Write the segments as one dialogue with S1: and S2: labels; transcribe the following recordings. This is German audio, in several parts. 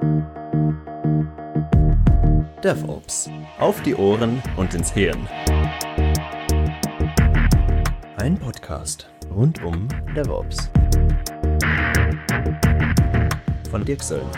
S1: DevOps. Auf die Ohren und ins Hirn. Ein Podcast rund um DevOps. Von Dirk Söllner.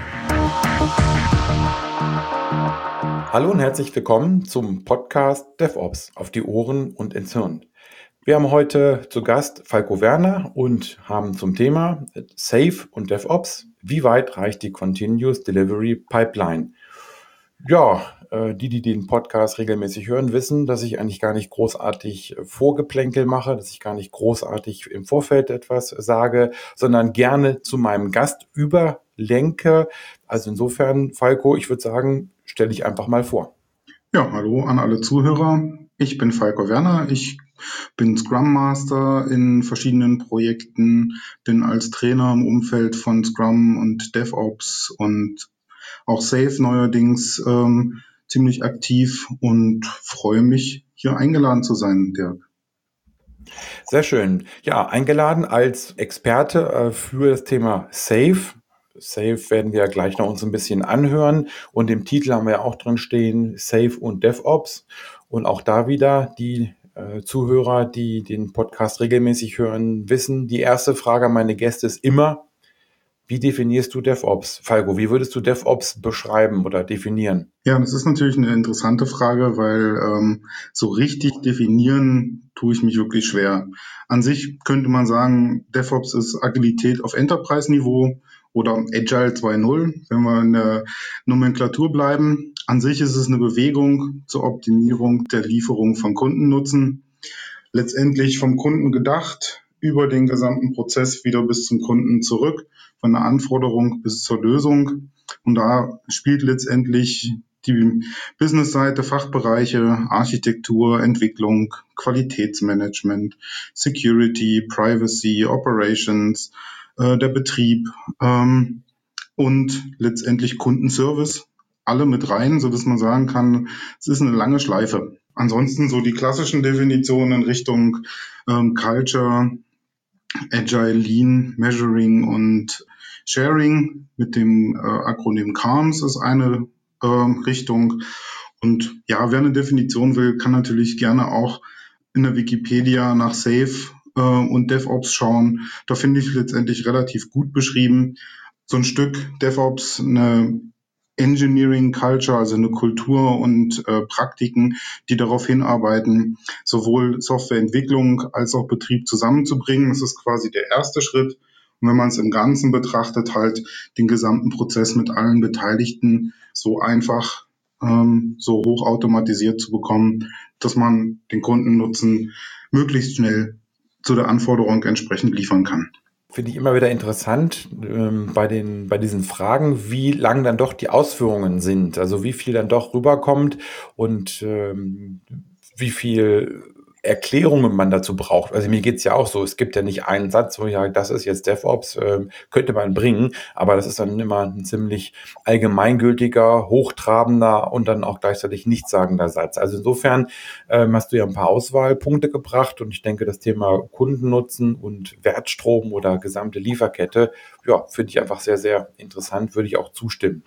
S2: Hallo und herzlich willkommen zum Podcast DevOps. Auf die Ohren und ins Hirn. Wir haben heute zu Gast Falco Werner und haben zum Thema Safe und DevOps. Wie weit reicht die Continuous Delivery Pipeline? Ja, die den Podcast regelmäßig hören, wissen, dass ich eigentlich gar nicht großartig Vorgeplänkel mache, dass ich gar nicht großartig im Vorfeld etwas sage, sondern gerne zu meinem Gast überlenke. Also insofern, Falco, ich würde sagen, stell dich einfach mal vor.
S3: Ja, hallo an alle Zuhörer. Ich bin Falco Werner. Ich bin Scrum Master in verschiedenen Projekten, bin als Trainer im Umfeld von Scrum und DevOps und auch Safe neuerdings ziemlich aktiv und freue mich, hier eingeladen zu sein, Dirk.
S2: Sehr schön. Ja, eingeladen als Experte für das Thema Safe. Safe werden wir gleich noch uns ein bisschen anhören. Und im Titel haben wir ja auch drin stehen, Safe und DevOps. Und auch da wieder die Zuhörer, die den Podcast regelmäßig hören, wissen, die erste Frage an meine Gäste ist immer, wie definierst du DevOps? Falco, wie würdest du DevOps beschreiben oder definieren?
S3: Ja, das ist natürlich eine interessante Frage, weil so richtig definieren tue ich mich wirklich schwer. An sich könnte man sagen, DevOps ist Agilität auf Enterprise-Niveau oder Agile 2.0, wenn wir in der Nomenklatur bleiben. An sich ist es eine Bewegung zur Optimierung der Lieferung von Kundennutzen. Letztendlich vom Kunden gedacht, über den gesamten Prozess wieder bis zum Kunden zurück, von der Anforderung bis zur Lösung. Und da spielt letztendlich die Business-Seite, Fachbereiche, Architektur, Entwicklung, Qualitätsmanagement, Security, Privacy, Operations, der Betrieb und letztendlich Kundenservice alle mit rein, so dass man sagen kann, es ist eine lange Schleife. Ansonsten so die klassischen Definitionen in Richtung Culture, Agile, Lean, Measuring und Sharing mit dem Akronym CALMS ist eine Richtung. Und ja, wer eine Definition will, kann natürlich gerne auch in der Wikipedia nach Safe und DevOps schauen. Da finde ich letztendlich relativ gut beschrieben. So ein Stück DevOps, eine Engineering Culture, also eine Kultur und Praktiken, die darauf hinarbeiten, sowohl Softwareentwicklung als auch Betrieb zusammenzubringen. Das ist quasi der erste Schritt. Und wenn man es im Ganzen betrachtet, halt den gesamten Prozess mit allen Beteiligten so einfach, so hochautomatisiert zu bekommen, dass man den Kundennutzen möglichst schnell zu der Anforderung entsprechend liefern kann.
S2: Finde ich immer wieder interessant bei diesen Fragen, wie lang dann doch die Ausführungen sind, also wie viel dann doch rüberkommt und wie viel Erklärungen man dazu braucht. Also mir geht's ja auch so, es gibt ja nicht einen Satz, wo ich sage, das ist jetzt DevOps, könnte man bringen, aber das ist dann immer ein ziemlich allgemeingültiger, hochtrabender und dann auch gleichzeitig nichtssagender Satz. Also insofern hast du ja ein paar Auswahlpunkte gebracht und ich denke, das Thema Kundennutzen und Wertstrom oder gesamte Lieferkette, ja, finde ich einfach sehr, sehr interessant, würde ich auch zustimmen.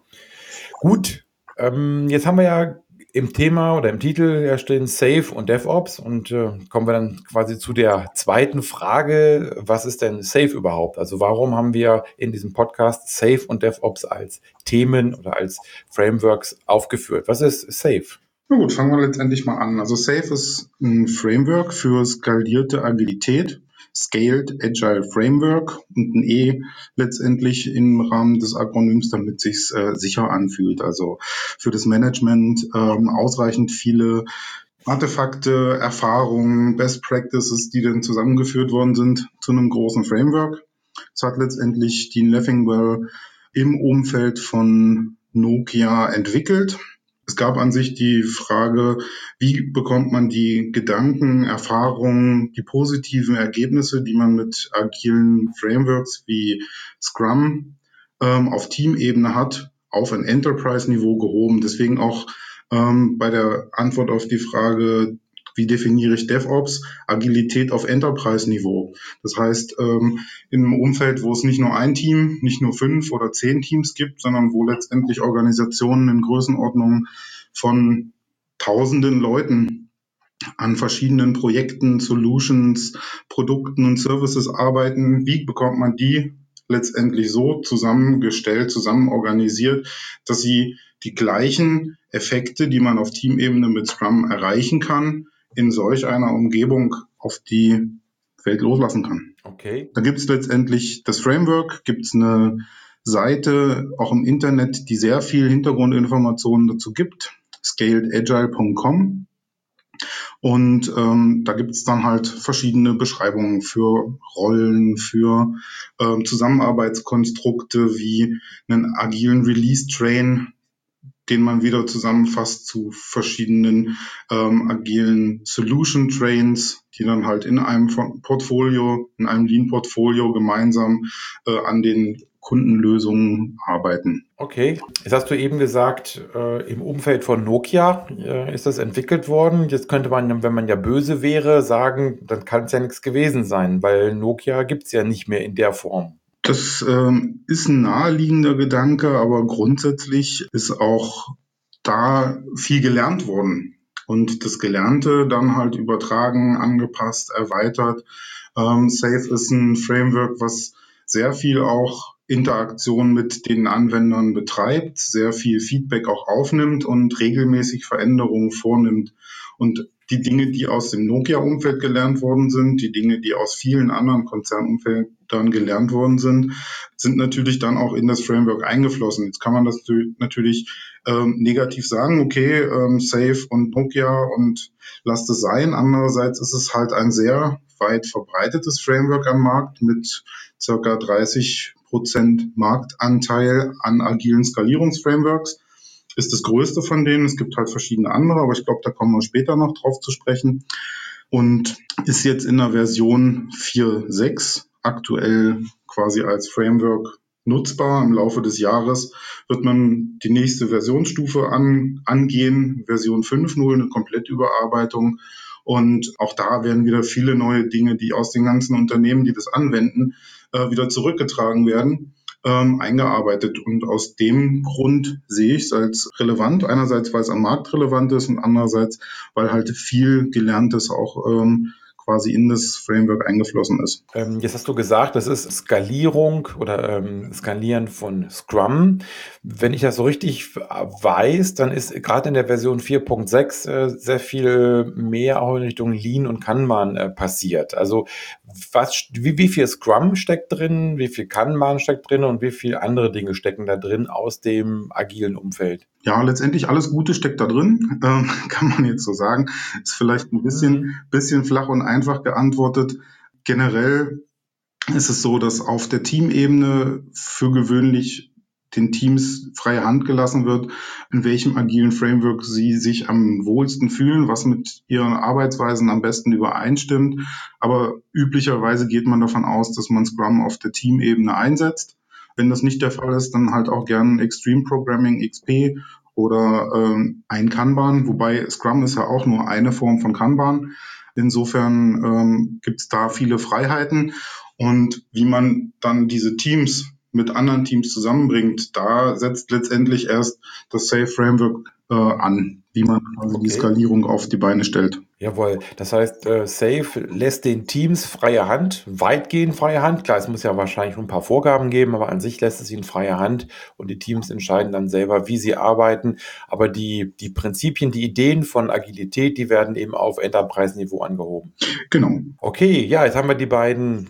S2: Gut, jetzt haben wir ja im Thema oder im Titel ja stehen Safe und DevOps und kommen wir dann quasi zu der zweiten Frage, was ist denn Safe überhaupt? Also warum haben wir in diesem Podcast Safe und DevOps als Themen oder als Frameworks aufgeführt? Was ist Safe?
S3: Na gut, fangen wir letztendlich mal an. Also Safe ist ein Framework für skalierte Agilität, Scaled Agile Framework und ein E letztendlich im Rahmen des Akronyms, damit sich's sicher anfühlt. Also für das Management ausreichend viele Artefakte, Erfahrungen, Best Practices, die dann zusammengeführt worden sind zu einem großen Framework. Es hat letztendlich Dean Leffingwell im Umfeld von Nokia entwickelt. Es gab an sich die Frage, wie bekommt man die Gedanken, Erfahrungen, die positiven Ergebnisse, die man mit agilen Frameworks wie Scrum auf Teamebene hat, auf ein Enterprise-Niveau gehoben. Deswegen auch bei der Antwort auf die Frage Wie definiere ich DevOps? Agilität auf Enterprise-Niveau. Das heißt, in einem Umfeld, wo es nicht nur ein Team, nicht nur 5 oder 10 Teams gibt, sondern wo letztendlich Organisationen in Größenordnung von Tausenden Leuten an verschiedenen Projekten, Solutions, Produkten und Services arbeiten. Wie bekommt man die letztendlich so zusammengestellt, zusammen organisiert, dass sie die gleichen Effekte, die man auf Teamebene mit Scrum erreichen kann, in solch einer Umgebung auf die Welt loslassen kann.
S2: Okay.
S3: Da gibt es letztendlich das Framework, gibt es eine Seite auch im Internet, die sehr viel Hintergrundinformationen dazu gibt, scaledagile.com. Und da gibt es dann halt verschiedene Beschreibungen für Rollen, für Zusammenarbeitskonstrukte wie einen agilen Release-Train, den man wieder zusammenfasst zu verschiedenen agilen Solution-Trains, die dann halt in einem Portfolio, in einem Lean-Portfolio gemeinsam an den Kundenlösungen arbeiten.
S2: Okay, jetzt hast du eben gesagt, im Umfeld von Nokia ist das entwickelt worden. Jetzt könnte man, wenn man ja böse wäre, sagen, dann kann es ja nichts gewesen sein, weil Nokia gibt es ja nicht mehr in der Form.
S3: Das ist ein naheliegender Gedanke, aber grundsätzlich ist auch da viel gelernt worden. Und das Gelernte dann halt übertragen, angepasst, erweitert. Safe ist ein Framework, was sehr viel auch Interaktion mit den Anwendern betreibt, sehr viel Feedback auch aufnimmt und regelmäßig Veränderungen vornimmt. Und die Dinge, die aus dem Nokia-Umfeld gelernt worden sind, die Dinge, die aus vielen anderen Konzernumfeldern gelernt worden sind natürlich dann auch in das Framework eingeflossen. Jetzt kann man das natürlich negativ sagen, okay, Safe und Nokia und lasst es sein. Andererseits ist es halt ein sehr weit verbreitetes Framework am Markt mit circa 30% Marktanteil an agilen Skalierungsframeworks. Ist das größte von denen. Es gibt halt verschiedene andere, aber ich glaube, da kommen wir später noch drauf zu sprechen. Und ist jetzt in der Version 4.6 aktuell quasi als Framework nutzbar. Im Laufe des Jahres wird man die nächste Versionsstufe angehen, Version 5.0, eine Komplettüberarbeitung. Und auch da werden wieder viele neue Dinge, die aus den ganzen Unternehmen, die das anwenden, wieder zurückgetragen werden, eingearbeitet. Und aus dem Grund sehe ich es als relevant. Einerseits, weil es am Markt relevant ist und andererseits, weil halt viel Gelerntes auch quasi in das Framework eingeflossen ist.
S2: Jetzt hast du gesagt, das ist Skalierung oder Skalieren von Scrum. Wenn ich das so richtig weiß, dann ist gerade in der Version 4.6 sehr viel mehr auch in Richtung Lean und Kanban passiert. Also wie viel Scrum steckt drin, wie viel Kanban steckt drin und wie viel andere Dinge stecken da drin aus dem agilen Umfeld?
S3: Ja, letztendlich alles Gute steckt da drin, kann man jetzt so sagen. Ist vielleicht ein bisschen flach und einfach geantwortet. Generell ist es so, dass auf der Teamebene für gewöhnlich den Teams freie Hand gelassen wird, in welchem agilen Framework sie sich am wohlsten fühlen, was mit ihren Arbeitsweisen am besten übereinstimmt. Aber üblicherweise geht man davon aus, dass man Scrum auf der Teamebene einsetzt. Wenn das nicht der Fall ist, dann halt auch gern Extreme Programming XP oder ein Kanban, wobei Scrum ist ja auch nur eine Form von Kanban. Insofern gibt es da viele Freiheiten. Und wie man dann diese Teams mit anderen Teams zusammenbringt, da setzt letztendlich erst das Safe Framework an, wie man also die Skalierung auf die Beine stellt.
S2: Jawohl, das heißt, Safe lässt den Teams freie Hand, weitgehend freie Hand. Klar, es muss ja wahrscheinlich ein paar Vorgaben geben, aber an sich lässt es ihnen freie Hand und die Teams entscheiden dann selber, wie sie arbeiten. Aber die Prinzipien, die Ideen von Agilität, die werden eben auf Enterprise-Niveau angehoben.
S3: Genau.
S2: Okay, ja, jetzt haben wir die beiden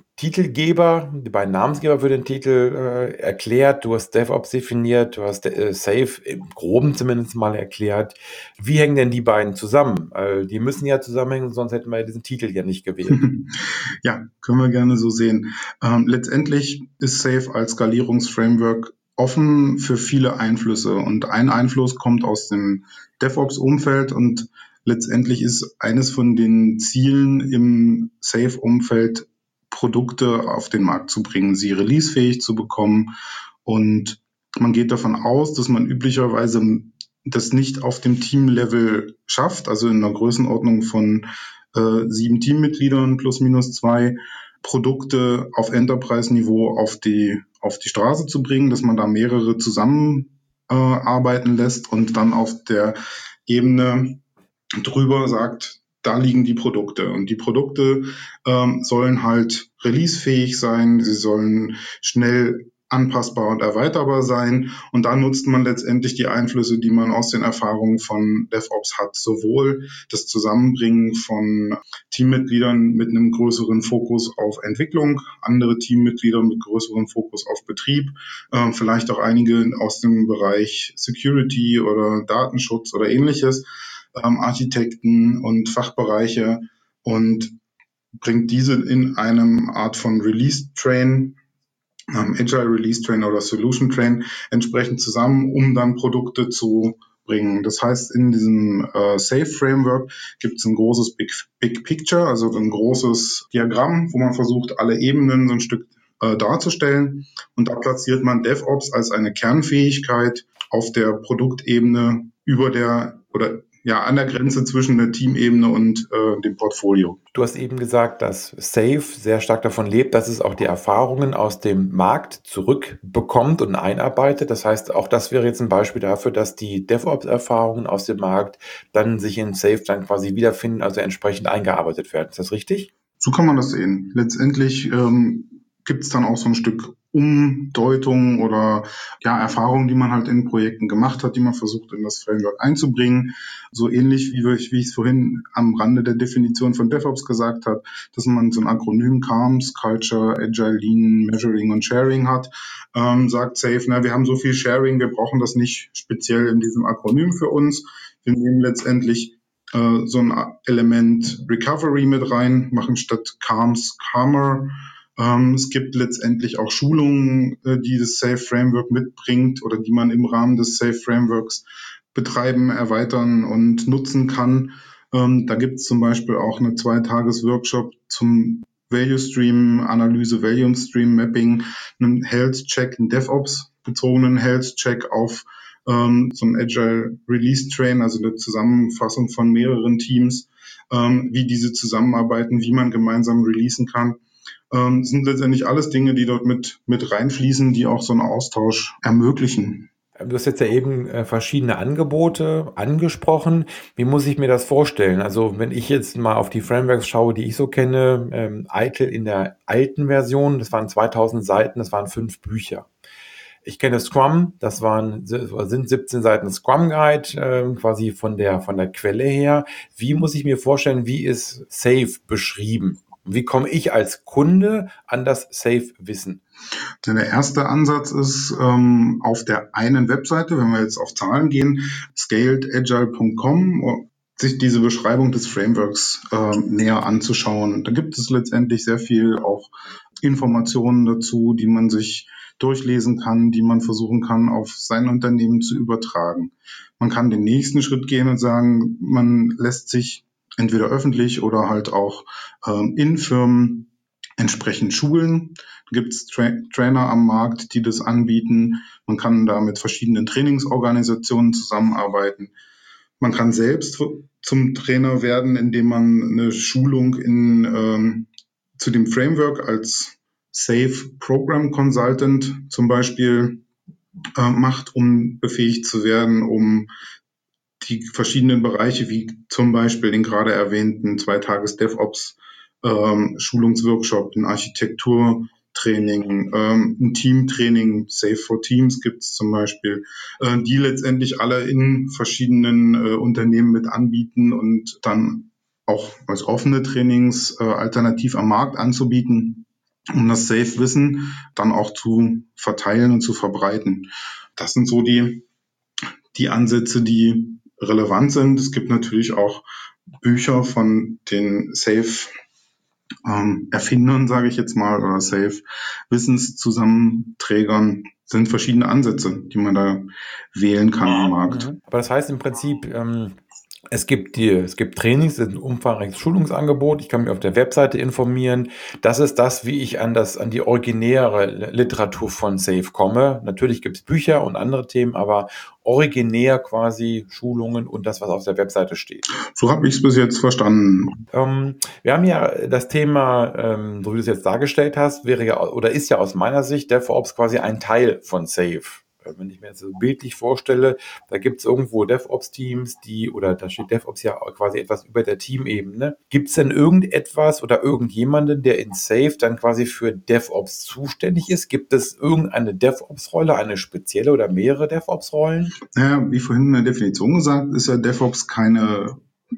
S2: Namensgeber für den Titel erklärt. Du hast DevOps definiert, du hast Safe im Groben zumindest mal erklärt. Wie hängen denn die beiden zusammen? Die müssen ja zusammenhängen, sonst hätten wir ja diesen Titel ja nicht gewählt.
S3: Ja, können wir gerne so sehen. Letztendlich ist Safe als Skalierungsframework offen für viele Einflüsse und ein Einfluss kommt aus dem DevOps-Umfeld und letztendlich ist eines von den Zielen im Safe-Umfeld, Produkte auf den Markt zu bringen, sie releasefähig zu bekommen und man geht davon aus, dass man üblicherweise das nicht auf dem Teamlevel schafft, also in einer Größenordnung von 7 Teammitgliedern plus minus 2, Produkte auf Enterprise-Niveau auf die Straße zu bringen, dass man da mehrere zusammen arbeiten lässt und dann auf der Ebene drüber sagt, da liegen die Produkte. Und die Produkte sollen halt releasefähig sein, sie sollen schnell anpassbar und erweiterbar sein. Und da nutzt man letztendlich die Einflüsse, die man aus den Erfahrungen von DevOps hat. Sowohl das Zusammenbringen von Teammitgliedern mit einem größeren Fokus auf Entwicklung, andere Teammitglieder mit größerem Fokus auf Betrieb, vielleicht auch einige aus dem Bereich Security oder Datenschutz oder ähnliches, Architekten und Fachbereiche, und bringt diese in einem Art von Release-Train, Agile Release-Train oder Solution-Train entsprechend zusammen, um dann Produkte zu bringen. Das heißt, in diesem SAFe-Framework gibt es ein großes Big Picture, also ein großes Diagramm, wo man versucht, alle Ebenen so ein Stück darzustellen. Und da platziert man DevOps als eine Kernfähigkeit auf der Produktebene über der oder ja, an der Grenze zwischen der Teamebene und dem Portfolio.
S2: Du hast eben gesagt, dass SAFe sehr stark davon lebt, dass es auch die Erfahrungen aus dem Markt zurückbekommt und einarbeitet. Das heißt, auch das wäre jetzt ein Beispiel dafür, dass die DevOps-Erfahrungen aus dem Markt dann sich in SAFe dann quasi wiederfinden, also entsprechend eingearbeitet werden. Ist das richtig?
S3: So kann man das sehen. Letztendlich gibt es dann auch so ein Stück Umdeutung oder ja, Erfahrungen, die man halt in Projekten gemacht hat, die man versucht in das Framework einzubringen. So ähnlich wie ich es vorhin am Rande der Definition von DevOps gesagt habe, dass man so ein Akronym CALMS, Culture, Agile, Lean, Measuring und Sharing hat, sagt SAFe, wir haben so viel Sharing, wir brauchen das nicht speziell in diesem Akronym für uns. Wir nehmen letztendlich so ein Element Recovery mit rein, machen statt CALMS Calmer. Es gibt letztendlich auch Schulungen, die das SAFe-Framework mitbringt oder die man im Rahmen des SAFe-Frameworks betreiben, erweitern und nutzen kann. Da gibt es zum Beispiel auch eine 2-Tages-Workshop zum Value Stream Analyse, Value Stream Mapping, einen Health Check, einen DevOps bezogenen Health Check auf so ein Agile Release Train, also eine Zusammenfassung von mehreren Teams, wie diese zusammenarbeiten, wie man gemeinsam releasen kann. Sind letztendlich alles Dinge, die dort mit reinfließen, die auch so einen Austausch ermöglichen.
S2: Du hast jetzt ja eben verschiedene Angebote angesprochen. Wie muss ich mir das vorstellen? Also wenn ich jetzt mal auf die Frameworks schaue, die ich so kenne, ITIL in der alten Version, das waren 2000 Seiten, das waren 5 Bücher. Ich kenne Scrum, sind 17 Seiten Scrum Guide, quasi von der Quelle her. Wie muss ich mir vorstellen, wie ist SAFe beschrieben? Wie komme ich als Kunde an das SAFe-Wissen?
S3: Der erste Ansatz ist auf der einen Webseite, wenn wir jetzt auf Zahlen gehen, scaledagile.com, sich diese Beschreibung des Frameworks näher anzuschauen. Da gibt es letztendlich sehr viel auch Informationen dazu, die man sich durchlesen kann, die man versuchen kann, auf sein Unternehmen zu übertragen. Man kann den nächsten Schritt gehen und sagen, man lässt sich entweder öffentlich oder halt auch in Firmen entsprechend schulen. Da gibt es Trainer am Markt, die das anbieten. Man kann da mit verschiedenen Trainingsorganisationen zusammenarbeiten. Man kann selbst zum Trainer werden, indem man eine Schulung zu dem Framework als SAFe Program Consultant zum Beispiel macht, um befähigt zu werden, um die verschiedenen Bereiche, wie zum Beispiel den gerade erwähnten 2-Tages DevOps Schulungsworkshop, ein Architekturtraining, ein Teamtraining, Safe for Teams gibt es zum Beispiel, die letztendlich alle in verschiedenen Unternehmen mit anbieten und dann auch als offene Trainings alternativ am Markt anzubieten, um das Safe-Wissen dann auch zu verteilen und zu verbreiten. Das sind so die Ansätze, die relevant sind. Es gibt natürlich auch Bücher von den Safe Erfindern, sage ich jetzt mal, oder Safe-Wissenszusammenträgern, sind verschiedene Ansätze, die man da wählen kann am Markt.
S2: Aber das heißt im Prinzip, Es gibt Trainings, es ist ein umfangreiches Schulungsangebot. Ich kann mich auf der Webseite informieren. Das ist das, wie ich an die originäre Literatur von Safe komme. Natürlich gibt es Bücher und andere Themen, aber originär quasi Schulungen und das, was auf der Webseite steht.
S3: So habe ich es bis jetzt verstanden.
S2: Wir haben ja das Thema, so wie du es jetzt dargestellt hast, wäre ja oder ist ja aus meiner Sicht DevOps quasi ein Teil von Safe. Wenn ich mir jetzt so bildlich vorstelle, da gibt es irgendwo DevOps-Teams, oder da steht DevOps ja quasi etwas über der Teamebene. Gibt es denn irgendetwas oder irgendjemanden, der in Safe dann quasi für DevOps zuständig ist? Gibt es irgendeine DevOps-Rolle, eine spezielle oder mehrere DevOps-Rollen?
S3: Naja, wie vorhin in der Definition gesagt, ist ja DevOps keine,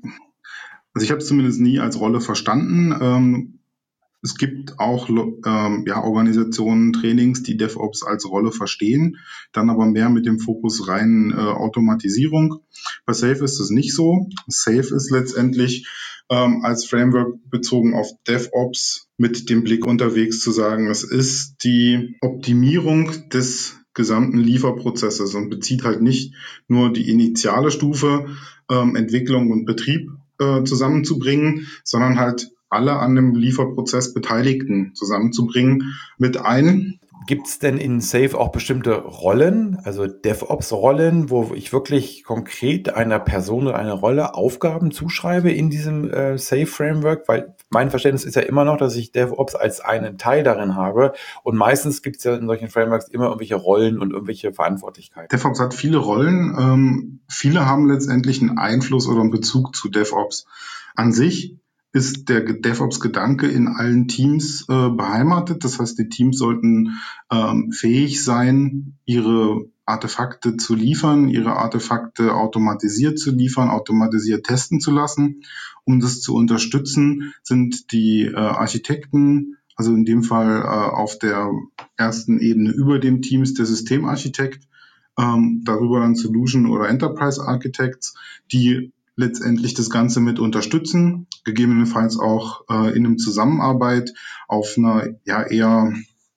S3: also ich habe es zumindest nie als Rolle verstanden. Es gibt auch Organisationen, Trainings, die DevOps als Rolle verstehen, dann aber mehr mit dem Fokus rein Automatisierung. Bei Safe ist es nicht so. Safe ist letztendlich als Framework bezogen auf DevOps mit dem Blick unterwegs zu sagen, es ist die Optimierung des gesamten Lieferprozesses und bezieht halt nicht nur die initiale Stufe, Entwicklung und Betrieb zusammenzubringen, sondern halt alle an dem Lieferprozess Beteiligten zusammenzubringen mit ein.
S2: Gibt es denn in Safe auch bestimmte Rollen, also DevOps-Rollen, wo ich wirklich konkret einer Person oder einer Rolle Aufgaben zuschreibe in diesem Safe-Framework? Weil mein Verständnis ist ja immer noch, dass ich DevOps als einen Teil darin habe und meistens gibt es ja in solchen Frameworks immer irgendwelche Rollen und irgendwelche Verantwortlichkeiten.
S3: DevOps hat viele Rollen. Viele haben letztendlich einen Einfluss oder einen Bezug zu DevOps. An sich ist der DevOps-Gedanke in allen Teams beheimatet. Das heißt, die Teams sollten fähig sein, ihre Artefakte zu liefern, ihre Artefakte automatisiert zu liefern, automatisiert testen zu lassen. Um das zu unterstützen, sind die Architekten, also in dem Fall auf der ersten Ebene über dem Teams der Systemarchitekt, darüber dann Solution oder Enterprise Architects, die letztendlich das Ganze mit unterstützen, gegebenenfalls auch in einem Zusammenarbeit auf einer eher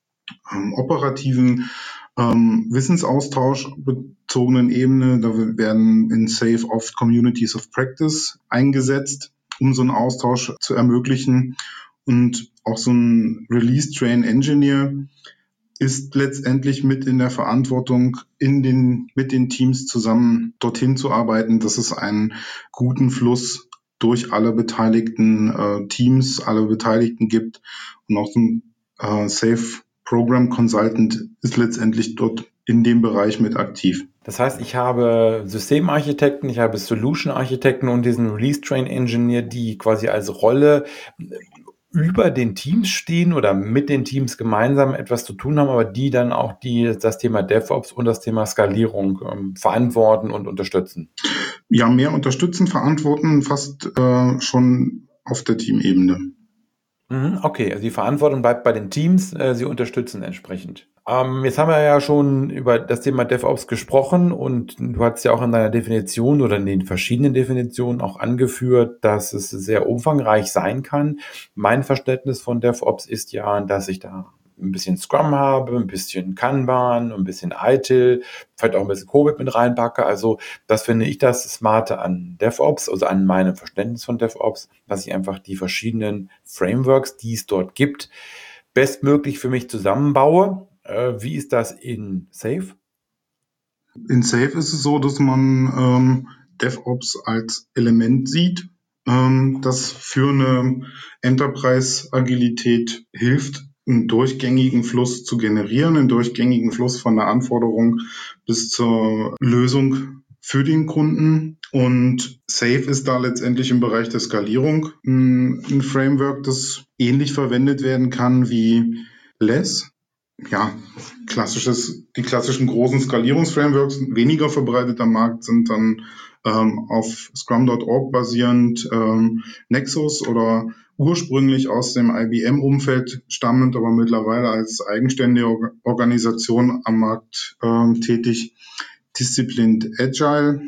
S3: operativen Wissensaustausch bezogenen Ebene. Da werden in Safe oft Communities of Practice eingesetzt, um so einen Austausch zu ermöglichen. Und auch so ein Release-Train-Engineer ist letztendlich mit in der Verantwortung, mit den Teams zusammen dorthin zu arbeiten, dass es einen guten Fluss durch alle beteiligten Teams, alle Beteiligten gibt. Und auch so ein Safe Program Consultant ist letztendlich dort in dem Bereich mit aktiv.
S2: Das heißt, ich habe Systemarchitekten, ich habe Solution-Architekten und diesen Release-Train-Engineer, die quasi als Rolle über den Teams stehen oder mit den Teams gemeinsam etwas zu tun haben, aber die dann auch das Thema DevOps und das Thema Skalierung verantworten und unterstützen.
S3: Ja, mehr unterstützen, verantworten, fast schon auf der Teamebene.
S2: Okay, also die Verantwortung bleibt bei den Teams, sie unterstützen entsprechend. Jetzt haben wir ja schon über das Thema DevOps gesprochen und du hast ja auch in deiner Definition oder in den verschiedenen Definitionen auch angeführt, dass es sehr umfangreich sein kann. Mein Verständnis von DevOps ist ja, dass ich da ein bisschen Scrum habe, ein bisschen Kanban, ein bisschen ITIL, vielleicht auch ein bisschen COBIT mit reinpacke. Also das finde ich das Smarte an DevOps, also an meinem Verständnis von DevOps, dass ich einfach die verschiedenen Frameworks, die es dort gibt, bestmöglich für mich zusammenbaue. Wie ist das in Safe?
S3: In Safe ist es so, dass man DevOps als Element sieht, das für eine Enterprise-Agilität hilft, einen durchgängigen Fluss zu generieren, einen durchgängigen Fluss von der Anforderung bis zur Lösung für den Kunden. Und Safe ist da letztendlich im Bereich der Skalierung ein Framework, das ähnlich verwendet werden kann wie Less. Ja, die klassischen großen Skalierungsframeworks, weniger verbreitet am Markt, sind dann auf Scrum.org basierend Nexus oder ursprünglich aus dem IBM-Umfeld stammend, aber mittlerweile als eigenständige Organisation am Markt tätig, Disciplined Agile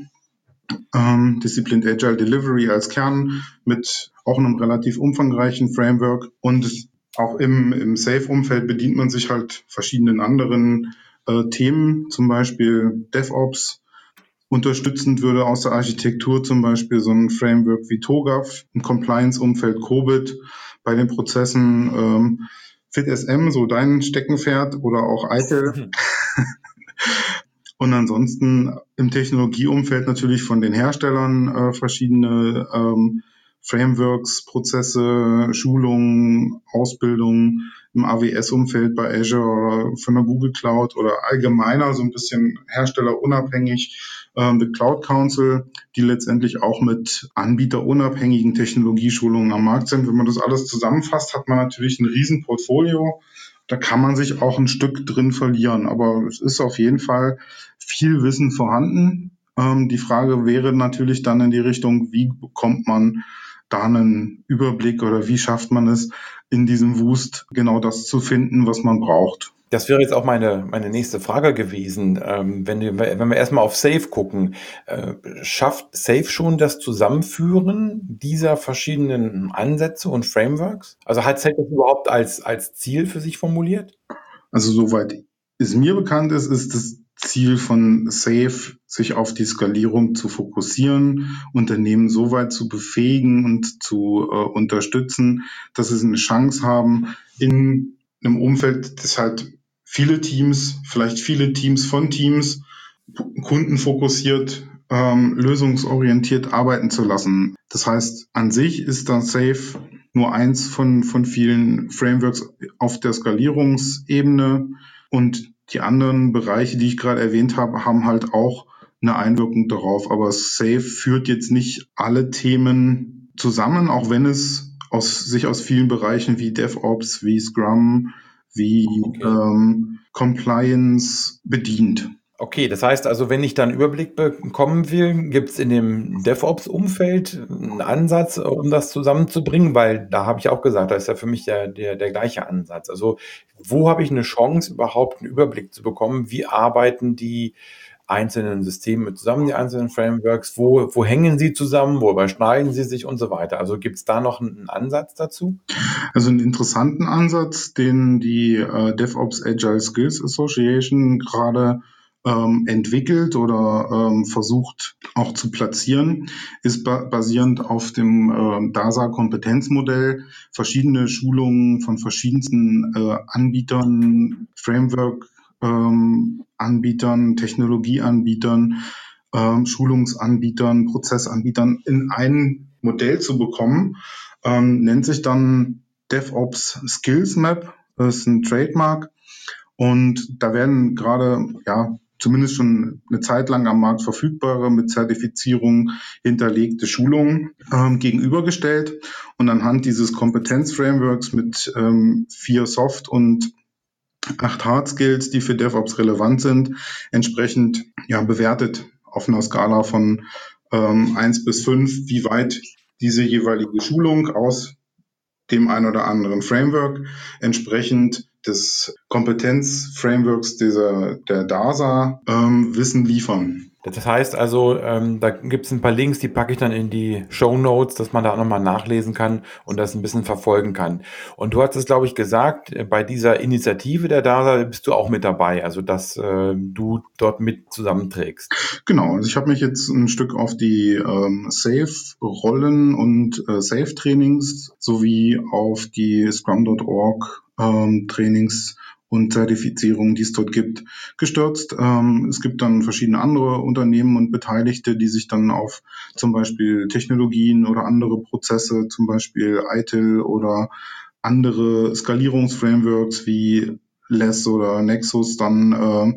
S3: Delivery als Kern mit auch einem relativ umfangreichen Framework, und auch im Safe-Umfeld bedient man sich halt verschiedenen anderen Themen, zum Beispiel DevOps, Unterstützend würde aus der Architektur zum Beispiel so ein Framework wie TOGAF, im Compliance-Umfeld COBIT, bei den Prozessen FitSM, so dein Steckenpferd, oder auch ITIL. Und ansonsten im Technologieumfeld natürlich von den Herstellern verschiedene Frameworks, Prozesse, Schulungen, Ausbildung im AWS-Umfeld bei Azure, von der Google Cloud oder allgemeiner so ein bisschen herstellerunabhängig, The Cloud Council, die letztendlich auch mit anbieterunabhängigen Technologieschulungen am Markt sind. Wenn man das alles zusammenfasst, hat man natürlich ein Riesenportfolio. Da kann man sich auch ein Stück drin verlieren, aber es ist auf jeden Fall viel Wissen vorhanden. Die Frage wäre natürlich dann in die Richtung, wie bekommt man da einen Überblick oder wie schafft man es, in diesem Wust genau das zu finden, was man braucht?
S2: Das wäre jetzt auch meine nächste Frage gewesen. Wenn wir erstmal auf SAFe gucken, schafft SAFe schon das Zusammenführen dieser verschiedenen Ansätze und Frameworks? Also hat SAFe das überhaupt als Ziel für sich formuliert?
S3: Also soweit es mir bekannt ist, ist das Ziel von SAFe, sich auf die Skalierung zu fokussieren, Unternehmen so weit zu befähigen und zu unterstützen, dass sie eine Chance haben, in einem Umfeld, das halt viele Teams, vielleicht viele Teams von Teams, kundenfokussiert, lösungsorientiert arbeiten zu lassen. Das heißt, an sich ist dann SAFe nur eins von vielen Frameworks auf der Skalierungsebene, und die anderen Bereiche, die ich gerade erwähnt habe, haben halt auch eine Einwirkung darauf. Aber SAFe führt jetzt nicht alle Themen zusammen, auch wenn es sich aus vielen Bereichen wie DevOps, wie Scrum, wie Compliance bedient.
S2: Okay, das heißt also, wenn ich dann einen Überblick bekommen will, gibt es in dem DevOps-Umfeld einen Ansatz, um das zusammenzubringen? Weil da habe ich auch gesagt, da ist ja für mich der gleiche Ansatz. Also wo habe ich eine Chance, überhaupt einen Überblick zu bekommen? Wie arbeiten die einzelnen Systeme zusammen, die einzelnen Frameworks? Wo hängen sie zusammen? Wo überschneiden sie sich und so weiter? Also gibt es da noch einen Ansatz dazu?
S3: Also einen interessanten Ansatz, den die DevOps Agile Skills Association gerade entwickelt oder versucht auch zu platzieren, ist basierend auf dem DASA-Kompetenzmodell, verschiedene Schulungen von verschiedensten Anbietern, Framework-Anbietern, Technologieanbietern, Schulungsanbietern, Prozessanbietern in ein Modell zu bekommen, nennt sich dann DevOps Skills Map, das ist ein Trademark, und da werden gerade, zumindest schon eine Zeit lang am Markt verfügbare, mit Zertifizierung hinterlegte Schulungen gegenübergestellt, und anhand dieses Kompetenzframeworks mit 4 Soft- und 8 Hard Skills, die für DevOps relevant sind, entsprechend bewertet auf einer Skala von 1 bis 5, wie weit diese jeweilige Schulung aus dem ein oder anderen Framework entsprechend des Kompetenzframeworks der DASA Wissen liefern.
S2: Das heißt also, da gibt es ein paar Links, die packe ich dann in die Shownotes, dass man da auch nochmal nachlesen kann und das ein bisschen verfolgen kann. Und du hast es, glaube ich, gesagt, bei dieser Initiative der DASA bist du auch mit dabei, also dass du dort mit zusammenträgst.
S3: Genau, also ich habe mich jetzt ein Stück auf die SAFe-Rollen und SAFe-Trainings sowie auf die Scrum.org Trainings und Zertifizierungen, die es dort gibt, gestürzt. Es gibt dann verschiedene andere Unternehmen und Beteiligte, die sich dann auf zum Beispiel Technologien oder andere Prozesse, zum Beispiel ITIL oder andere Skalierungsframeworks wie LESS oder Nexus dann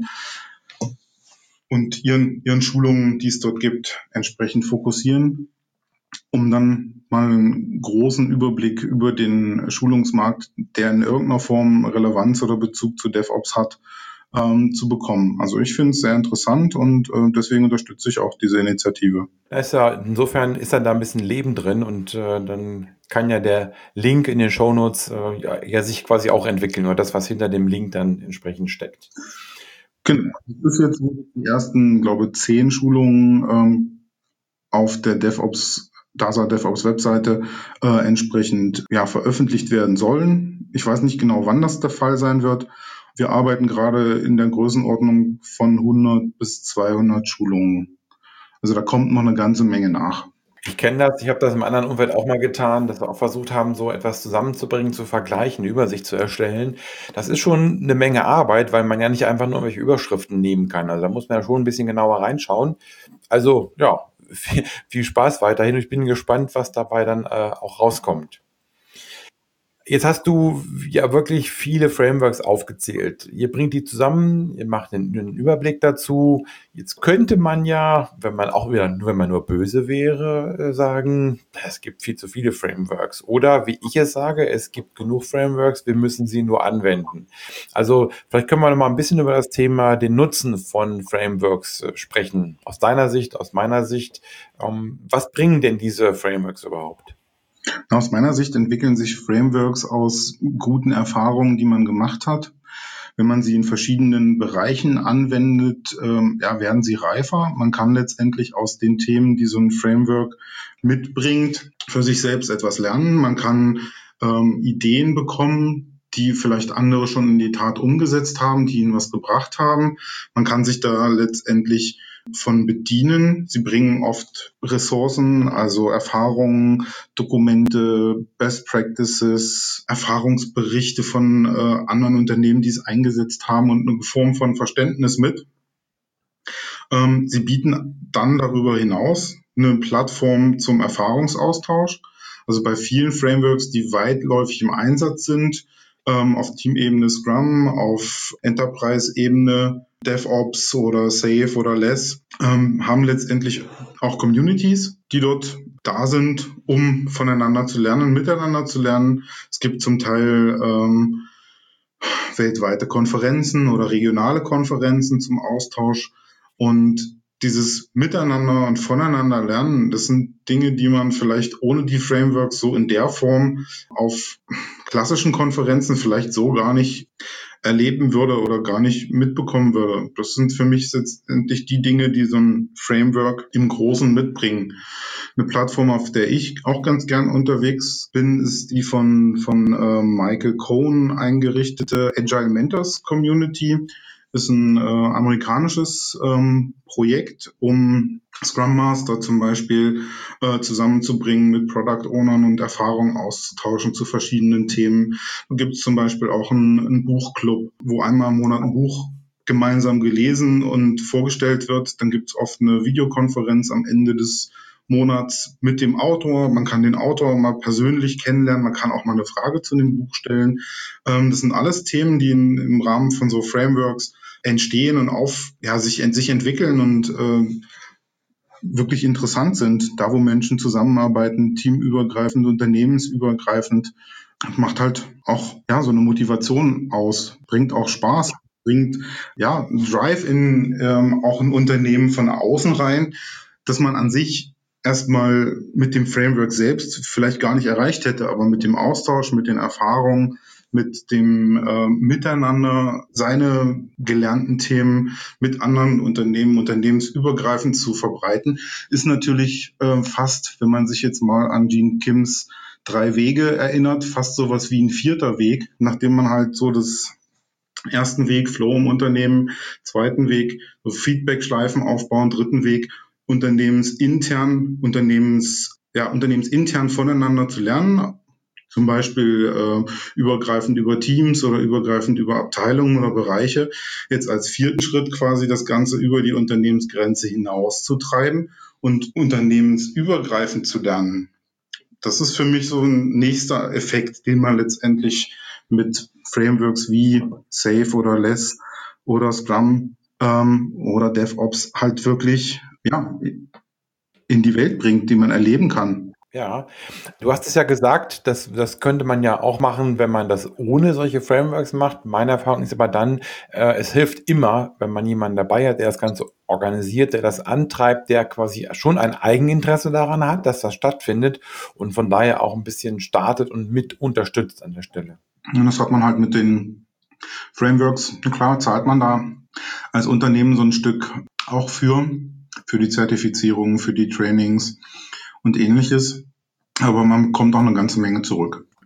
S3: und ihren Schulungen, die es dort gibt, entsprechend fokussieren, um dann mal einen großen Überblick über den Schulungsmarkt, der in irgendeiner Form Relevanz oder Bezug zu DevOps hat, zu bekommen. Also ich finde es sehr interessant und deswegen unterstütze ich auch diese Initiative.
S2: Insofern ist dann da ein bisschen Leben drin und dann kann ja der Link in den Shownotes sich quasi auch entwickeln oder das, was hinter dem Link dann entsprechend steckt.
S3: Genau. Das ist jetzt die ersten, glaube ich, 10 Schulungen auf der DASA DevOps Webseite entsprechend veröffentlicht werden sollen. Ich weiß nicht genau, wann das der Fall sein wird. Wir arbeiten gerade in der Größenordnung von 100 bis 200 Schulungen Also da kommt noch eine ganze Menge nach.
S2: Ich kenne das, ich habe das im anderen Umfeld auch mal getan, dass wir auch versucht haben, so etwas zusammenzubringen, zu vergleichen, eine Übersicht zu erstellen. Das ist schon eine Menge Arbeit, weil man ja nicht einfach nur irgendwelche Überschriften nehmen kann. Also da muss man ja schon ein bisschen genauer reinschauen. Also ja, viel Spaß weiterhin. Ich bin gespannt, was dabei dann auch rauskommt. Jetzt hast du ja wirklich viele Frameworks aufgezählt. Ihr bringt die zusammen, ihr macht einen Überblick dazu. Jetzt könnte man ja, wenn man auch wieder, wenn man nur böse wäre, sagen, es gibt viel zu viele Frameworks. Oder wie ich es sage, es gibt genug Frameworks, wir müssen sie nur anwenden. Also vielleicht können wir noch mal ein bisschen über das Thema den Nutzen von Frameworks sprechen. Aus deiner Sicht, aus meiner Sicht. Was bringen denn diese Frameworks überhaupt?
S3: Aus meiner Sicht entwickeln sich Frameworks aus guten Erfahrungen, die man gemacht hat. Wenn man sie in verschiedenen Bereichen anwendet, werden sie reifer. Man kann letztendlich aus den Themen, die so ein Framework mitbringt, für sich selbst etwas lernen. Man kann Ideen bekommen, die vielleicht andere schon in die Tat umgesetzt haben, die ihnen was gebracht haben. Man kann sich da letztendlich von bedienen. Sie bringen oft Ressourcen, also Erfahrungen, Dokumente, Best Practices, Erfahrungsberichte von anderen Unternehmen, die es eingesetzt haben und eine Form von Verständnis mit. Sie bieten dann darüber hinaus eine Plattform zum Erfahrungsaustausch. Also bei vielen Frameworks, die weitläufig im Einsatz sind, auf Teamebene Scrum, auf Enterprise-Ebene DevOps oder Safe oder Less, haben letztendlich auch Communities, die dort da sind, um voneinander zu lernen, miteinander zu lernen. Es gibt zum Teil weltweite Konferenzen oder regionale Konferenzen zum Austausch. Und dieses Miteinander und voneinander lernen, das sind Dinge, die man vielleicht ohne die Frameworks so in der Form auf klassischen Konferenzen vielleicht so gar nicht erleben würde oder gar nicht mitbekommen würde. Das sind für mich letztendlich die Dinge, die so ein Framework im Großen mitbringen. Eine Plattform, auf der ich auch ganz gern unterwegs bin, ist die von Michael Cohen eingerichtete Agile Mentors Community. Ist ein amerikanisches Projekt, um Scrum Master zum Beispiel zusammenzubringen, mit Product Ownern und Erfahrungen auszutauschen zu verschiedenen Themen. Da gibt es zum Beispiel auch einen Buchclub, wo einmal im Monat ein Buch gemeinsam gelesen und vorgestellt wird. Dann gibt es oft eine Videokonferenz am Ende des Monats mit dem Autor. Man kann den Autor mal persönlich kennenlernen. Man kann auch mal eine Frage zu dem Buch stellen. Das sind alles Themen, die im Rahmen von so Frameworks entstehen und sich entwickeln und wirklich interessant sind. Da, wo Menschen zusammenarbeiten, teamübergreifend, unternehmensübergreifend, macht halt auch so eine Motivation aus, bringt auch Spaß, bringt Drive in auch ein Unternehmen von außen rein, dass man an sich erstmal mit dem Framework selbst vielleicht gar nicht erreicht hätte, aber mit dem Austausch, mit den Erfahrungen, mit dem Miteinander, seine gelernten Themen mit anderen Unternehmen, unternehmensübergreifend zu verbreiten, ist natürlich fast, wenn man sich jetzt mal an Gene Kims 3 Wege erinnert, fast sowas wie ein 4. Weg, nachdem man halt so das ersten Weg, Flow im Unternehmen, zweiten Weg, so Feedback-Schleifen aufbauen, dritten Weg, unternehmensintern voneinander zu lernen, zum Beispiel übergreifend über Teams oder übergreifend über Abteilungen oder Bereiche, jetzt als 4. Schritt quasi das Ganze über die Unternehmensgrenze hinaus zu treiben und unternehmensübergreifend zu lernen. Das ist für mich so ein nächster Effekt, den man letztendlich mit Frameworks wie Safe oder Less oder Scrum oder DevOps halt wirklich in die Welt bringt, die man erleben kann.
S2: Ja, du hast es ja gesagt, das könnte man ja auch machen, wenn man das ohne solche Frameworks macht. Meine Erfahrung ist aber dann, es hilft immer, wenn man jemanden dabei hat, der das Ganze organisiert, der das antreibt, der quasi schon ein Eigeninteresse daran hat, dass das stattfindet und von daher auch ein bisschen startet und mit unterstützt an der Stelle.
S3: Und das hat man halt mit den Frameworks. Klar, zahlt man da als Unternehmen so ein Stück auch für die Zertifizierung, für die Trainings und Ähnliches. Aber man bekommt auch eine ganze Menge zurück.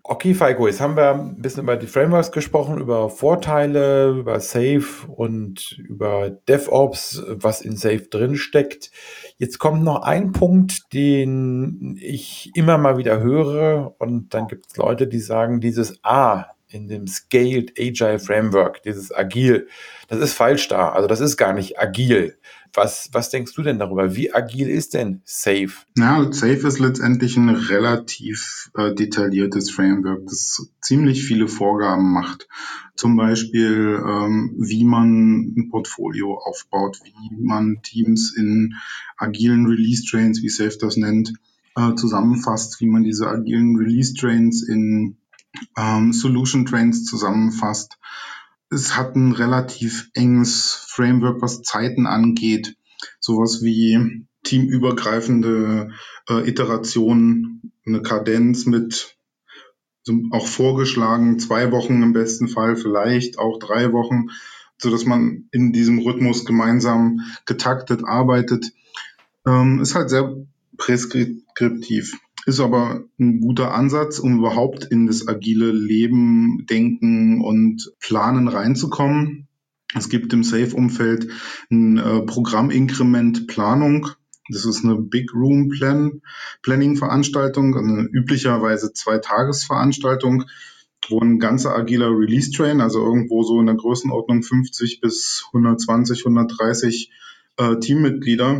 S2: Okay, Falco, jetzt haben wir ein bisschen über die Frameworks gesprochen, über Vorteile, über Safe und über DevOps, was in Safe drin steckt. Jetzt kommt noch ein Punkt, den ich immer mal wieder höre, und dann gibt es Leute, die sagen, dieses A in dem Scaled Agile Framework, dieses Agil, das ist falsch da. Also das ist gar nicht agil. Was denkst du denn darüber? Wie agil ist denn Safe?
S3: Ja, Safe ist letztendlich ein relativ detailliertes Framework, das ziemlich viele Vorgaben macht. Zum Beispiel, wie man ein Portfolio aufbaut, wie man Teams in agilen Release-Trains, wie Safe das nennt, zusammenfasst, wie man diese agilen Release-Trains in Solution-Trains zusammenfasst. Es hat ein relativ enges Framework, was Zeiten angeht. Sowas wie teamübergreifende Iterationen, eine Kadenz mit auch vorgeschlagen 2 Wochen im besten Fall, vielleicht auch 3 Wochen, so dass man in diesem Rhythmus gemeinsam getaktet arbeitet. Ist halt sehr preskriptiv. Ist aber ein guter Ansatz, um überhaupt in das agile Leben, Denken und Planen reinzukommen. Es gibt im Safe-Umfeld ein Programminkrement Planung. Das ist eine Big Room Planning-Veranstaltung, eine üblicherweise 2-Tages-Veranstaltung, wo ein ganzer agiler Release-Train, also irgendwo so in der Größenordnung 50 bis 120, 130 Teammitglieder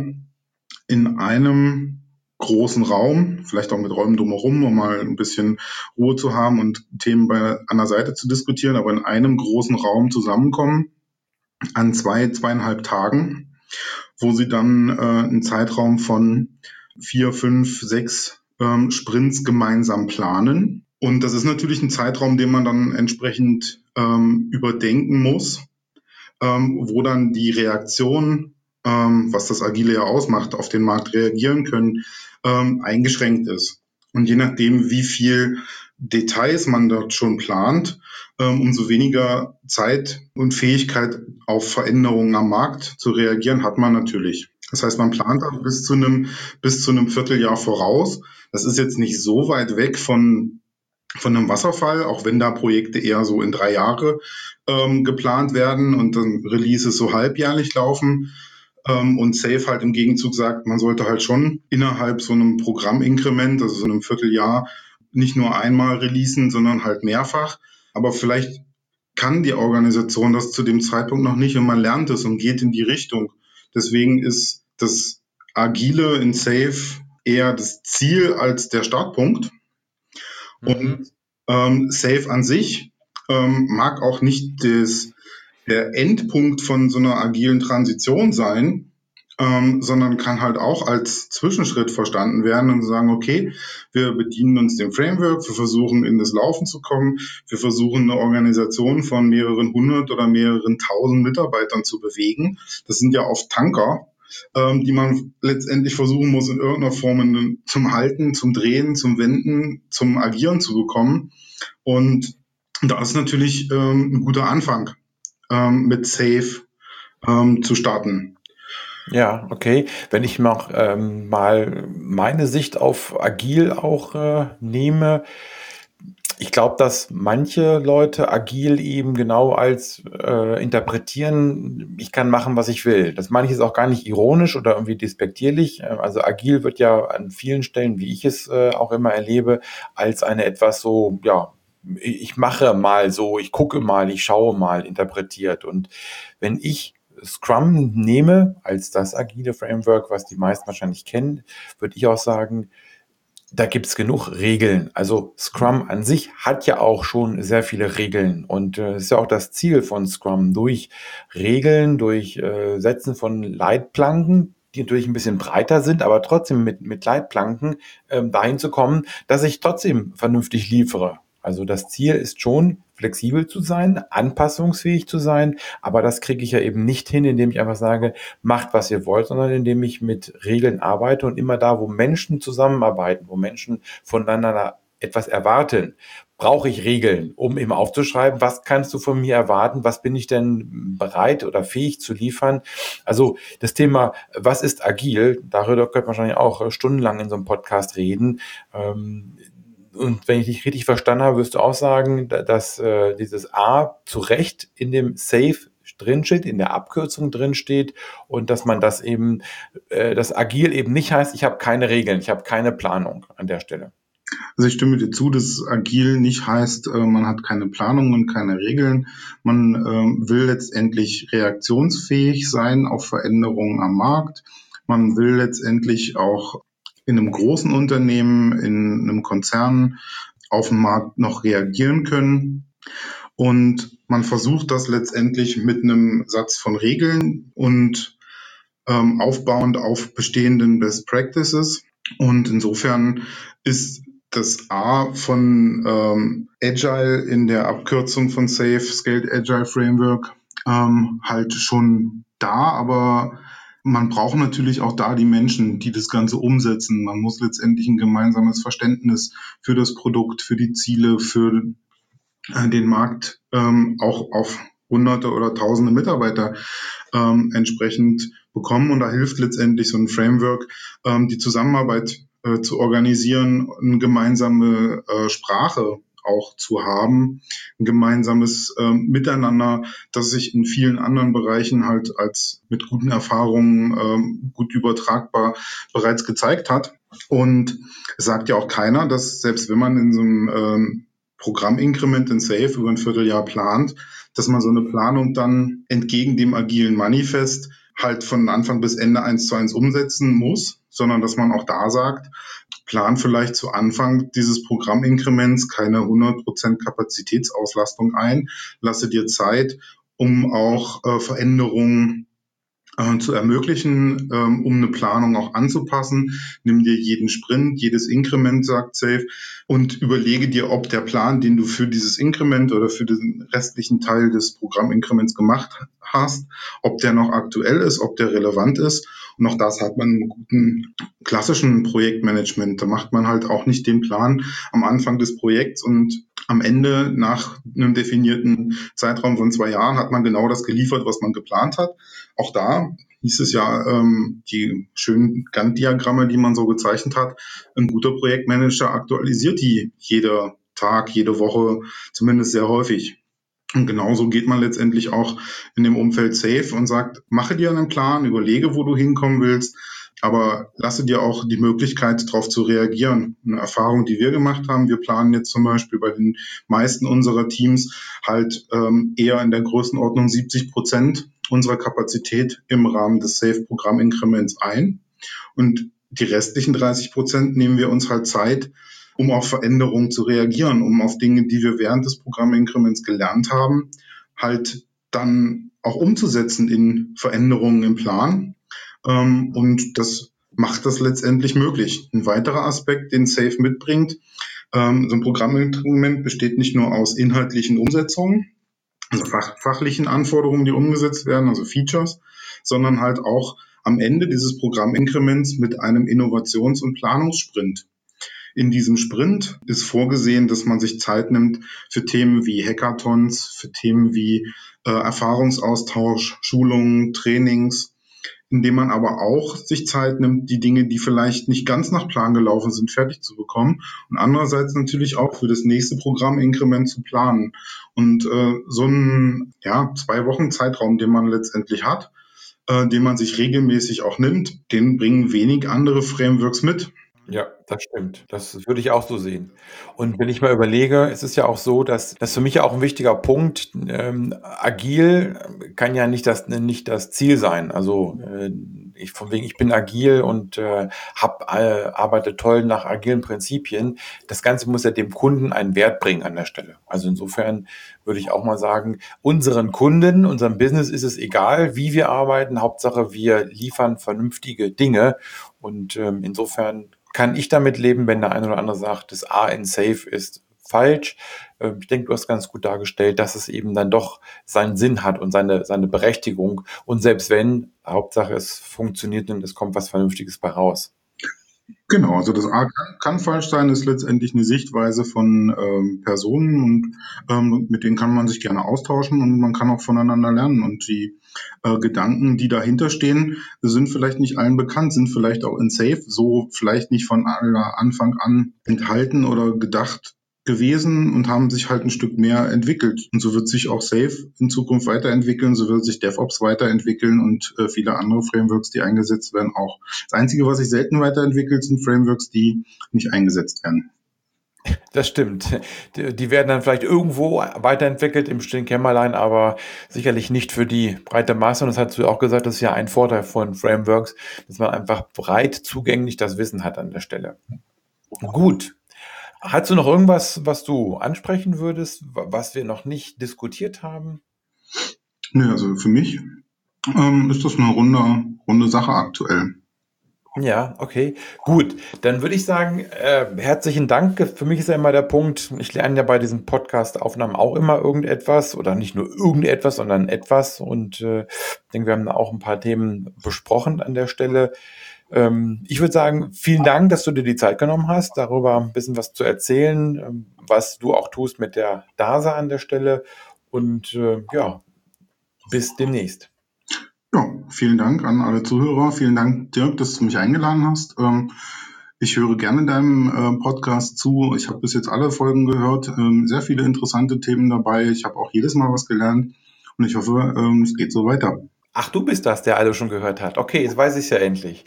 S3: in einem großen Raum, vielleicht auch mit Räumen drumherum, um mal ein bisschen Ruhe zu haben und Themen an der Seite zu diskutieren, aber in einem großen Raum zusammenkommen an 2,5 Tagen, wo sie dann einen Zeitraum von 4, 5, 6 Sprints gemeinsam planen. Und das ist natürlich ein Zeitraum, den man dann entsprechend überdenken muss, wo dann die Reaktion, was das Agile ja ausmacht, auf den Markt reagieren können, eingeschränkt ist. Und je nachdem, wie viel Details man dort schon plant, umso weniger Zeit und Fähigkeit auf Veränderungen am Markt zu reagieren hat man natürlich. Das heißt, man plant auch bis zu einem Vierteljahr voraus. Das ist jetzt nicht so weit weg von einem Wasserfall, auch wenn da Projekte eher so in 3 Jahre geplant werden und dann Releases so halbjährlich laufen. Und Safe halt im Gegenzug sagt, man sollte halt schon innerhalb so einem Programminkrement, also so einem Vierteljahr, nicht nur einmal releasen, sondern halt mehrfach. Aber vielleicht kann die Organisation das zu dem Zeitpunkt noch nicht und man lernt es und geht in die Richtung. Deswegen ist das Agile in Safe eher das Ziel als der Startpunkt. Und Safe an sich mag auch nicht der Endpunkt von so einer agilen Transition sein, sondern kann halt auch als Zwischenschritt verstanden werden und sagen, okay, wir bedienen uns dem Framework, wir versuchen in das Laufen zu kommen, wir versuchen eine Organisation von mehreren 100 oder mehreren 1000 Mitarbeitern zu bewegen. Das sind ja oft Tanker, die man letztendlich versuchen muss, in irgendeiner Form zum Halten, zum Drehen, zum Wenden, zum Agieren zu bekommen. Und da ist natürlich ein guter Anfang, mit Safe zu starten.
S2: Ja, okay. Wenn ich noch mal meine Sicht auf agil auch nehme, ich glaube, dass manche Leute agil eben genau als interpretieren, ich kann machen, was ich will. Das meine ich jetzt auch gar nicht ironisch oder irgendwie despektierlich. Also agil wird ja an vielen Stellen, wie ich es auch immer erlebe, als eine etwas so, ja, ich mache mal so, ich gucke mal, ich schaue mal interpretiert. Und wenn ich Scrum nehme als das agile Framework, was die meisten wahrscheinlich kennen, würde ich auch sagen, da gibt's genug Regeln. Also Scrum an sich hat ja auch schon sehr viele Regeln und ist ja auch das Ziel von Scrum, durch Regeln, durch Setzen von Leitplanken, die natürlich ein bisschen breiter sind, aber trotzdem mit Leitplanken dahin zu kommen, dass ich trotzdem vernünftig liefere. Also das Ziel ist schon, flexibel zu sein, anpassungsfähig zu sein, aber das kriege ich ja eben nicht hin, indem ich einfach sage, macht, was ihr wollt, sondern indem ich mit Regeln arbeite und immer da, wo Menschen zusammenarbeiten, wo Menschen voneinander etwas erwarten, brauche ich Regeln, um eben aufzuschreiben, was kannst du von mir erwarten, was bin ich denn bereit oder fähig zu liefern. Also das Thema, was ist agil, darüber könnte man wahrscheinlich auch stundenlang in so einem Podcast reden. Und wenn ich dich richtig verstanden habe, wirst du auch sagen, dass dieses A zu Recht in dem Safe drinsteht, in der Abkürzung drinsteht und dass man das eben, dass agil eben nicht heißt, ich habe keine Regeln, ich habe keine Planung an der Stelle.
S3: Also ich stimme dir zu, dass agil nicht heißt, man hat keine Planung und keine Regeln. Man will letztendlich reaktionsfähig sein auf Veränderungen am Markt. Man will letztendlich auch in einem großen Unternehmen, in einem Konzern auf dem Markt noch reagieren können. Und man versucht das letztendlich mit einem Satz von Regeln und aufbauend auf bestehenden Best Practices. Und insofern ist das A von Agile in der Abkürzung von SAFe, Scaled Agile Framework, halt schon da, aber man braucht natürlich auch da die Menschen, die das Ganze umsetzen. Man muss letztendlich ein gemeinsames Verständnis für das Produkt, für die Ziele, für den Markt auch auf Hunderte oder Tausende Mitarbeiter entsprechend bekommen. Und da hilft letztendlich so ein Framework, die Zusammenarbeit zu organisieren, eine gemeinsame Sprache auch zu haben, ein gemeinsames Miteinander, das sich in vielen anderen Bereichen halt als mit guten Erfahrungen gut übertragbar bereits gezeigt hat. Und es sagt ja auch keiner, dass selbst wenn man in so einem Programminkrement in SAFe über ein Vierteljahr plant, dass man so eine Planung dann entgegen dem agilen Manifest halt von Anfang bis Ende 1:1 umsetzen muss, sondern dass man auch da sagt, plan vielleicht zu Anfang dieses Programminkrements keine 100% Kapazitätsauslastung ein, lasse dir Zeit, um auch Veränderungen zu ermöglichen, um eine Planung auch anzupassen. Nimm dir jeden Sprint, jedes Inkrement, sagt SAFe, und überlege dir, ob der Plan, den du für dieses Inkrement oder für den restlichen Teil des Programminkrements gemacht hast, ob der noch aktuell ist, ob der relevant ist. Und auch das hat man im guten klassischen Projektmanagement. Da macht man halt auch nicht den Plan am Anfang des Projekts und am Ende, nach einem definierten Zeitraum von 2 Jahren, hat man genau das geliefert, was man geplant hat. Auch da hieß es ja, die schönen Gantt-Diagramme, die man so gezeichnet hat, ein guter Projektmanager aktualisiert die jeder Tag, jede Woche, zumindest sehr häufig. Und genauso geht man letztendlich auch in dem Umfeld SAFe und sagt, mache dir einen Plan, überlege, wo du hinkommen willst, aber lasse dir auch die Möglichkeit, darauf zu reagieren. Eine Erfahrung, die wir gemacht haben, wir planen jetzt zum Beispiel bei den meisten unserer Teams halt eher in der Größenordnung 70% unserer Kapazität im Rahmen des SAFe-Programminkrements ein. Und die restlichen 30% nehmen wir uns halt Zeit, um auf Veränderungen zu reagieren, um auf Dinge, die wir während des Programminkrements gelernt haben, halt dann auch umzusetzen in Veränderungen im Plan. Und das macht das letztendlich möglich. Ein weiterer Aspekt, den SAFe mitbringt, so ein Programminstrument besteht nicht nur aus inhaltlichen Umsetzungen, also fachlichen Anforderungen, die umgesetzt werden, also Features, sondern halt auch am Ende dieses Programminkrements mit einem Innovations- und Planungssprint. In diesem Sprint ist vorgesehen, dass man sich Zeit nimmt für Themen wie Hackathons, für Themen wie Erfahrungsaustausch, Schulungen, Trainings, indem man aber auch sich Zeit nimmt, die Dinge, die vielleicht nicht ganz nach Plan gelaufen sind, fertig zu bekommen und andererseits natürlich auch für das nächste Programminkrement zu planen. Und so ein 2 Wochen Zeitraum, den man letztendlich hat, den man sich regelmäßig auch nimmt, den bringen wenig andere Frameworks mit.
S2: Ja, das stimmt. Das würde ich auch so sehen. Und wenn ich mal überlege, es ist ja auch so, dass das für mich ja auch ein wichtiger Punkt, agil kann ja nicht das Ziel sein. Also ich bin agil und arbeite toll nach agilen Prinzipien. Das Ganze muss ja dem Kunden einen Wert bringen an der Stelle. Also insofern würde ich auch mal sagen, unseren Kunden, unserem Business ist es egal, wie wir arbeiten. Hauptsache, wir liefern vernünftige Dinge. Und insofern kann ich damit leben, wenn der eine oder andere sagt, das A in SAFe ist falsch. Ich denke, du hast ganz gut dargestellt, dass es eben dann doch seinen Sinn hat und seine Berechtigung. Und selbst wenn, Hauptsache es funktioniert und es kommt was Vernünftiges bei raus.
S3: Genau, also das A kann falsch sein, ist letztendlich eine Sichtweise von Personen und mit denen kann man sich gerne austauschen und man kann auch voneinander lernen. Und die Gedanken, die dahinter stehen, sind vielleicht nicht allen bekannt, sind vielleicht auch in Safe so vielleicht nicht von Anfang an enthalten oder gedacht gewesen und haben sich halt ein Stück mehr entwickelt. Und so wird sich auch Safe in Zukunft weiterentwickeln, so wird sich DevOps weiterentwickeln und viele andere Frameworks, die eingesetzt werden, auch. Das Einzige, was sich selten weiterentwickelt, sind Frameworks, die nicht eingesetzt werden.
S2: Das stimmt. Die werden dann vielleicht irgendwo weiterentwickelt im stillen Kämmerlein, aber sicherlich nicht für die breite Masse. Und das hast du auch gesagt, das ist ja ein Vorteil von Frameworks, dass man einfach breit zugänglich das Wissen hat an der Stelle. Gut. Hast du noch irgendwas, was du ansprechen würdest, was wir noch nicht diskutiert haben?
S3: Nö, also für mich ist das eine runde Sache aktuell.
S2: Ja, okay, gut. Dann würde ich sagen, herzlichen Dank. Für mich ist ja immer der Punkt, ich lerne ja bei diesen Podcast-Aufnahmen auch immer irgendetwas oder nicht nur irgendetwas, sondern etwas. Und ich denke, wir haben auch ein paar Themen besprochen an der Stelle. Ich würde sagen, vielen Dank, dass du dir die Zeit genommen hast, darüber ein bisschen was zu erzählen, was du auch tust mit der DASA an der Stelle. Und ja, bis demnächst.
S3: Ja, vielen Dank an alle Zuhörer. Vielen Dank, Dirk, dass du mich eingeladen hast. Ich höre gerne deinem Podcast zu. Ich habe bis jetzt alle Folgen gehört. Sehr viele interessante Themen dabei. Ich habe auch jedes Mal was gelernt und ich hoffe, es geht so weiter.
S2: Ach, du bist das, der alle schon gehört hat. Okay, jetzt weiß ich es ja endlich.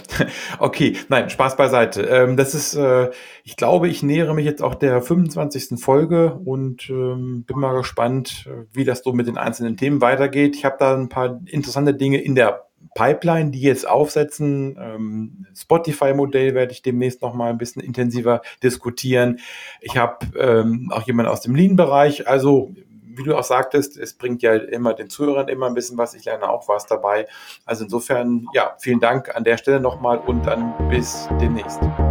S2: Okay, nein, Spaß beiseite. Das ist, ich glaube, ich nähere mich jetzt auch der 25. Folge und bin mal gespannt, wie das so mit den einzelnen Themen weitergeht. Ich habe da ein paar interessante Dinge in der Pipeline, die jetzt aufsetzen. Spotify-Modell werde ich demnächst noch mal ein bisschen intensiver diskutieren. Ich habe auch jemanden aus dem Lean-Bereich, also wie du auch sagtest, es bringt ja immer den Zuhörern immer ein bisschen was. Ich lerne auch was dabei. Also insofern, ja, vielen Dank an der Stelle nochmal und dann bis demnächst.